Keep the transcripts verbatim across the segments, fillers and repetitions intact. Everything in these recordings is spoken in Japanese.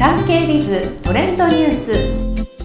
産経ビズトレンドニュース。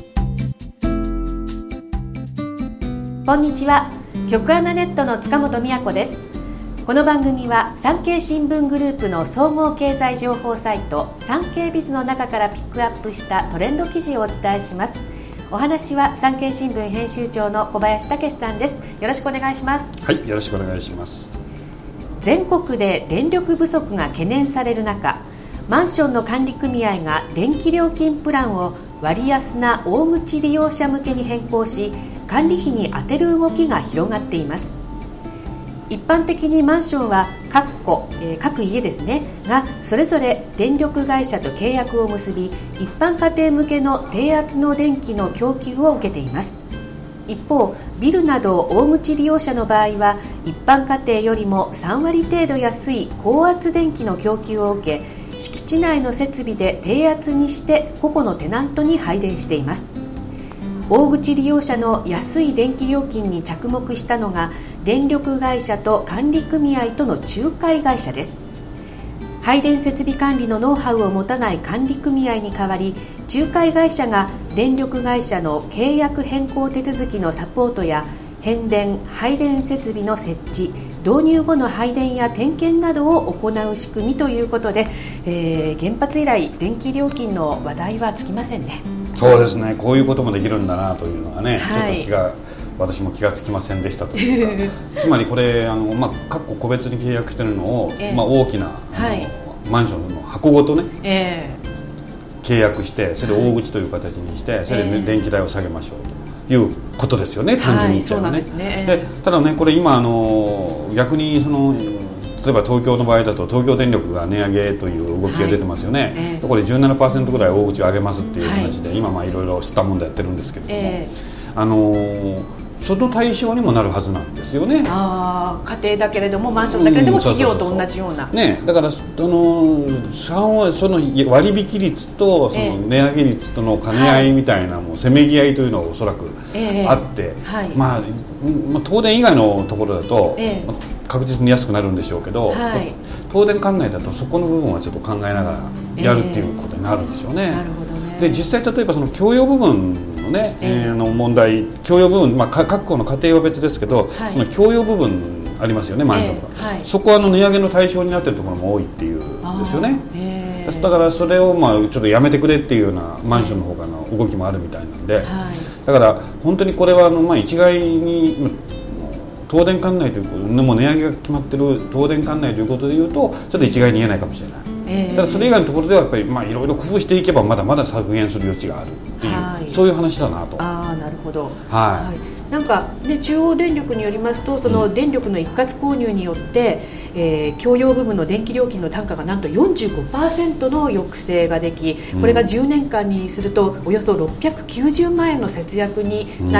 こんにちは、局アナネットの塚本美也子です。この番組は産経新聞グループの総合経済情報サイト産経ビズの中からピックアップしたトレンド記事をお伝えします。お話は産経新聞編集長の小林武さんです。よろしくお願いします。 はい、よろしくお願いします。 全国で電力不足が懸念される中、マンションの管理組合が電気料金プランを割安な大口利用者向けに変更し、管理費に充てる動きが広がっています。一般的にマンションは各戸、えー、各家ですねがそれぞれ電力会社と契約を結び、一般家庭向けの低圧の電気の供給を受けています。一方、ビルなど大口利用者の場合は一般家庭よりもさんわり程度安い高圧電気の供給を受け、敷地内の設備で低圧にして個々のテナントに配電しています。大口利用者の安い電気料金に着目したのが電力会社と管理組合との仲介会社です。配電設備管理のノウハウを持たない管理組合に代わり、仲介会社が電力会社の契約変更手続きのサポートや変電・配電設備の設置、導入後の配電や点検などを行う仕組みということで、えー、原発以来電気料金の話題はつきませんね。 そうですね、こういうこともできるんだなというのがね、 はい、 ちょっと気が私も気がつきませんでしたというかつまりこれあの、まあ、各個個別に契約しているのを、えーまあ、大きなあの、はい、マンションの箱ごとね、えー、契約してそれで大口という形にして、はい、それで電気代を下げましょうということですよね、単純に言っちゃうとね。で、ただね、これ今あの逆にその例えば東京の場合だと東京電力が値上げという動きが出てますよね、はいえー、これ じゅうななパーセント ぐらい大口を上げますっていう話で、はい、今まあいろいろスタ問題やってるんですけれども、えー、あのー、その対象にもなるはずなんですよね。 あ、家庭だけれどもマンションだけれども企業と同じような、 ね、だからそのその割引率とその値上げ率との兼ね合いみたいな、もうせめぎ合いというのがおそらくあって、えーはい、まあ、東電以外のところだと、えー確実に安くなるんでしょうけど、はい、東電管内だとそこの部分はちょっと考えながらやるっていうことになるんでしょうね。えー、なるほどね。で、実際例えばその共用部分のね、えー、の問題、共用部分、まあ、各校の家庭は別ですけど、はい、その共用部分ありますよね、マンションが、えーはい、そこはあの値上げの対象になっているところも多いっていうんですよね。えー、だからそれをまあちょっとやめてくれっていうようなマンションの方からの動きもあるみたいなんで、はい、だから本当にこれはあのまあ一概に東電管内ということで、もう値上げが決まっている東電管内ということでいうとちょっと一概に言えないかもしれない、えー、ただそれ以外のところではやっぱりまあいろいろ工夫していけばまだまだ削減する余地があるっていう、はい、そういう話だなと。 あ、なるほど、 はいはい、なんか、ね、中央電力によりますと、その電力の一括購入によって、うん、えー、共用部分の電気料金の単価がなんと よんじゅうごパーセント の抑制ができ、これがじゅうねんかんにするとおよそろっぴゃくきゅうじゅうまんえんの節約になって、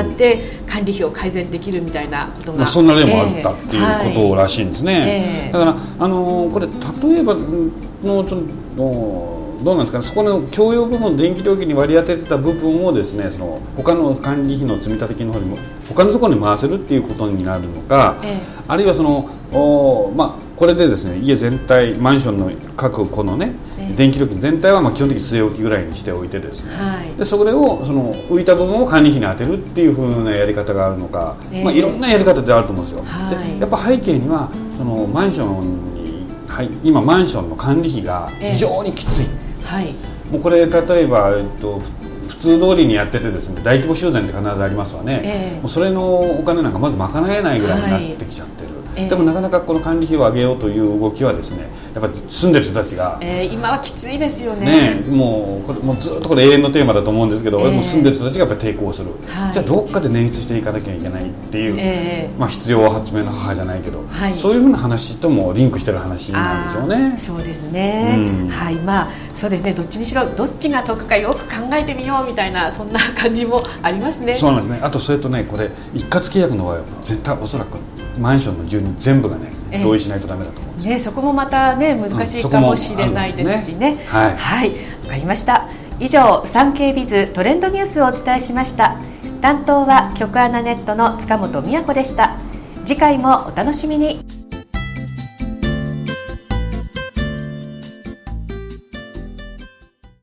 うん、管理費を改善できるみたいなことが、 まあ、そんな例もあったっていうことらしいんですね、えーはい、だから、あのー、これ例えばのそのどうなんですかね、そこの共用部分、電気料金に割り当ててた部分をですね、その他の管理費の積立金の方にも他のところに回せるっていうことになるのか、ええ、あるいはそのお、まあ、これでですね、家全体、マンションの各個のね、ええ、電気料金全体はまあ基本的に据え置きぐらいにしておいてですね、はい、でそれをその浮いた部分を管理費に当てるっていう風なやり方があるのか、ええ、まあ、いろんなやり方であると思うんですよ、はい、でやっぱ背景にはそのマンションに、はい、今マンションの管理費が非常にきつい、ええ、はい、もうこれ例えば、えっと、普通通りにやっててですね、大規模修繕って必ずありますわね、えー、もうそれのお金なんかまず賄えないぐらいになってきちゃってる、はい、でもなかなかこの管理費を上げようという動きはですね、やっぱり住んでる人たちが、 えー、今はきついですよね, ねもうこれもうずっとこれ永遠のテーマだと思うんですけど、えー、もう住んでる人たちがやっぱり抵抗する、はい、じゃあどっかで捻出していかなきゃいけないっていう、えーまあ、必要発明の母じゃないけど、はい、そういうふうな話ともリンクしてる話なんでしょうね。 そうですね、うん、はい、まあそうですね、どっちにしろどっちが得かよく考えてみようみたいな、そんな感じもありますね。 そうなんですね。あとそれとね、これ一括契約の場合は絶対おそらくマンションの住人全部がね、えー、同意しないとダメだと思うんですよ、ね、 そこもまたね難しいかもしれないですしね、うん、ね、はい、はい、わかりました。以上、産経ビズトレンドニュースをお伝えしました。担当は局アナネットの塚本美也子でした。次回もお楽しみに。